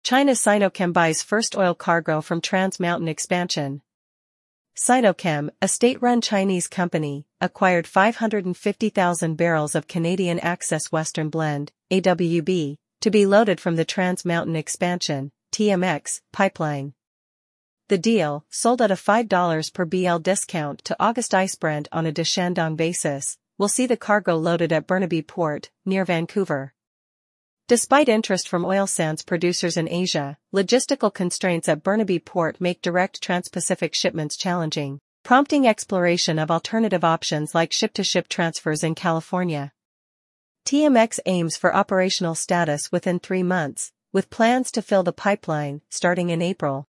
China's Sinochem buys first oil cargo from Trans Mountain Expansion. Sinochem, a state-run Chinese company, acquired 550,000 barrels of Canadian Access Western Blend, AWB, to be loaded from the Trans Mountain Expansion, TMX, pipeline. The deal, sold at a $5 per BL discount to August ICE Brent on a de Shandong basis, will see the cargo loaded at Burnaby Port, near Vancouver. Despite interest from oil sands producers in Asia, logistical constraints at Burnaby Port make direct trans-Pacific shipments challenging, prompting exploration of alternative options like ship-to-ship transfers in California. TMX aims for operational status within 3 months, with plans to fill the pipeline starting in April.